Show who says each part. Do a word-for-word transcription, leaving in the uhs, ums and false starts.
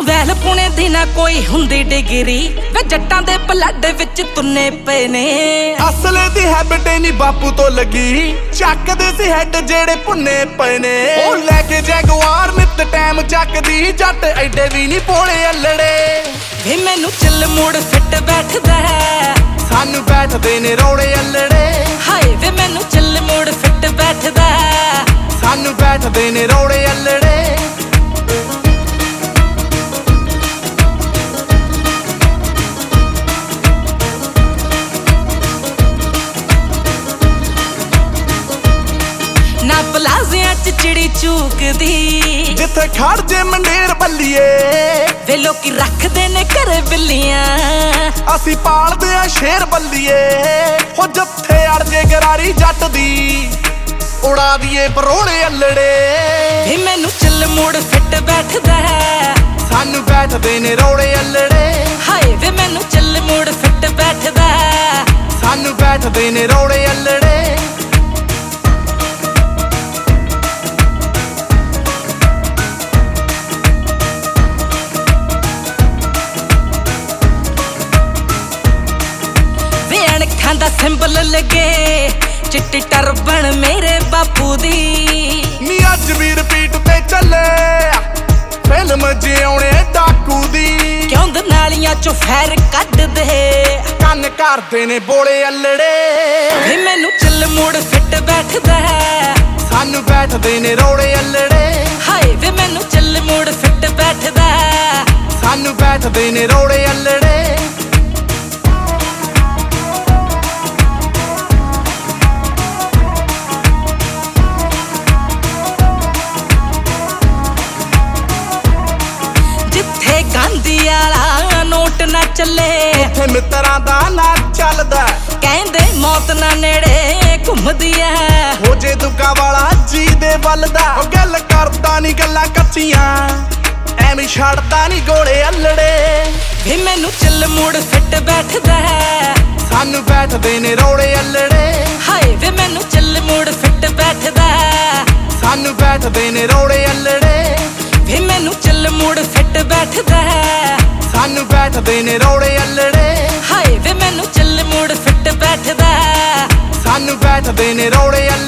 Speaker 1: Well Pune ਦੀ ਨਾ ਕੋਈ ਹੁੰਦੀ ਡਿਗਰੀ ਵੇ ਜੱਟਾਂ ਦੇ ਬਲੱਡ ਵਿੱਚ ਤੁੰਨੇ ਪਏ ਨੇ।
Speaker 2: ਅਸਲੇ ਦੀ ਹੈਬਿਟ ਨਹੀਂ ਬਾਪੂ ਤੋਂ ਲੱਗੀ, ਚੱਕਦੇ ਸੀ ਹੈਡ ਜਿਹੜੇ ਭੁੰਨੇ ਪਏ ਨੇ। ਉਹ ਲੈ ਕੇ ਜੈਗਵਾਰ ਨਿੱਤ ਟਾਈਮ ਚੱਕਦੀ, ਜੱਟ ਐਡੇ ਵੀ ਨਹੀਂ ਪੋਲੇ ਅਲੜੇ।
Speaker 1: ਵੇ ਮੈਨੂੰ ਚੱਲ ਮੂਡ ਫਿੱਟ ਬੈਠਦਾ,
Speaker 2: ਸਾਨੂੰ ਬੈਠਦੇ ਨੇ ਰੋੜੇ ਅਲੜੇ।
Speaker 1: ਹਾਏ ਵੇ ਮੈਨੂੰ ਚੱਲ ਮੂਡ ਫਿੱਟ ਬੈਠਦਾ,
Speaker 2: ਸਾਨੂੰ ਬੈਠਦੇ ਨੇ ਰੋੜੇ ਅਲੜੇ।
Speaker 1: ਨਾ ਪਲਾਜ਼ਿਆਂ ਚ ਚਿੜੀ ਚੂਕਦੀ,
Speaker 2: ਜਿੱਥੇ ਖੜ ਜੇ ਮੰਡੇਰ ਬੱਲੀਏ
Speaker 1: ਵੇ ਲੋਕੀ ਰੱਖਦੇ ਨੇ ਘਰੇ ਬਿੱਲੀਆਂ,
Speaker 2: ਅਸੀਂ ਪਾਲਦੇ ਆ ਸ਼ੇਰ ਬੱਲੀਏ। ਹੋ ਜੱਥੇ ਅੜ ਜੇ ਗਰਾਰੀ ਜੱਟ ਦੀ, ਉਡਾ ਦੀਏ ਪਰੋੜੇ ਅਲੜੇ।
Speaker 1: ਵੇ ਮੈਨੂੰ ਚੱਲ ਮੂਡ ਫਿੱਟ ਬੈਠਦਾ,
Speaker 2: ਸਾਨੂੰ ਬੈਠਦੇ ਨੇ ਰੋੜੇ ਅਲੜੇ।
Speaker 1: ਹਾਏ ਵੇ ਮੈਨੂੰ ਚੱਲ ਮੂਡ ਫਿੱਟ ਬੈਠਦਾ,
Speaker 2: ਸਾਨੂੰ ਬੈਠਦੇ ਨੇ ਰੋੜੇ ਅਲੜੇ।
Speaker 1: ਅਣਖਾਂ ਦਾ ਸਿੰਬਲ ਲੱਗੇ ਚਿੱਟੀ ਟਰਬਨ ਮੇਰੇ ਬਾਪੂ ਦੀ।
Speaker 2: ਨੀ ਅੱਜ ਵੀ ਰਿਪੀਟ ਤੇ ਚੱਲੇ ਫਿਲਮ ਜਿਉਣੇ ਡਾਕੂ ਦੀ।
Speaker 1: ਕਿਉਂ ਨਾਲੀਆਂ ਚੋਂ ਫੈਰ ਕੱਢਦੇ,
Speaker 2: ਕੰਨ ਕਰਦੇ ਨੇ ਬੋਲੇ ਅਲੜੇ।
Speaker 1: ਵੇ ਮੈਨੂੰ ਚੱਲ ਮੂਡ ਫਿੱਟ ਬੈਠਦਾ,
Speaker 2: ਸਾਨੂੰ ਬੈਠਦੇ ਨੇ ਰੋੜੇ ਅਲੜੇ।
Speaker 1: ਹਾਏ ਵੇ ਮੈਨੂੰ ਚੱਲ ਮੂਡ ਫਿੱਟ ਬੈਠਦਾ,
Speaker 2: ਸਾਨੂੰ ਬੈਠਦੇ ਨੇ ਰੋੜੇ ਅਲੜੇ।
Speaker 1: ਗਾਂਧੀ ਵਾਲਾ ਨੋਟ ਨਾ ਚੱਲੇ,
Speaker 2: ਉੱਥੇ ਮਿੱਤਰਾਂ ਦਾ ਨਾ ਚੱਲਦਾ।
Speaker 1: ਕਹਿੰਦੇ ਮੌਤ ਨਾ ਨੇੜੇ ਘੁੰਮਦੀ ਐ,
Speaker 2: ਹੋ ਜੇ ਦੁੱਗਾ ਵਾਲਾ ਜੀ ਦੇ ਵੱਲ ਦਾ। ਉਹ ਗੱਲ ਕਰਦਾ ਨੀ ਗੱਲਾਂ ਕੱਚੀਆਂ, ਐਵੇਂ ਛੱਡਦਾ ਨੀ ਗੋਲੇ ਅਲੜੇ।
Speaker 1: ਵੀ ਮੈਨੂੰ ਚੱਲ ਮੂਡ ਫਿੱਟ ਬੈਠਦਾ,
Speaker 2: ਸਾਨੂੰ ਬੈਠਦੇ ਨੇ ਰੋੜੇ ਅਲੜੇ।
Speaker 1: ਹਾਏ ਵੇ ਮੈਨੂੰ ਚੱਲ ਮੂਡ ਫਿੱਟ ਬੈਠਦਾ,
Speaker 2: ਸਾਨੂੰ ਬੈਠਦੇ ਨੇ ਰੋੜੇ ਅਲੜੇ।
Speaker 1: ਵੇ ਮੈਨੂੰ ਚੱਲ ਮੂਡ ਫਿੱਟ ਬੈਠਦਾ,
Speaker 2: ਸਾਨੂੰ ਬੈਠਦੇ ਨੇ ਰੋੜੇ ਅਲੜੇ।
Speaker 1: ਹਾਏ ਵੇ ਮੈਨੂੰ ਚੱਲ ਮੂਡ ਫਿੱਟ ਬੈਠਦਾ,
Speaker 2: ਸਾਨੂੰ ਬੈਠਦੇ ਨੇ ਰੋੜੇ ਅਲੜੇ।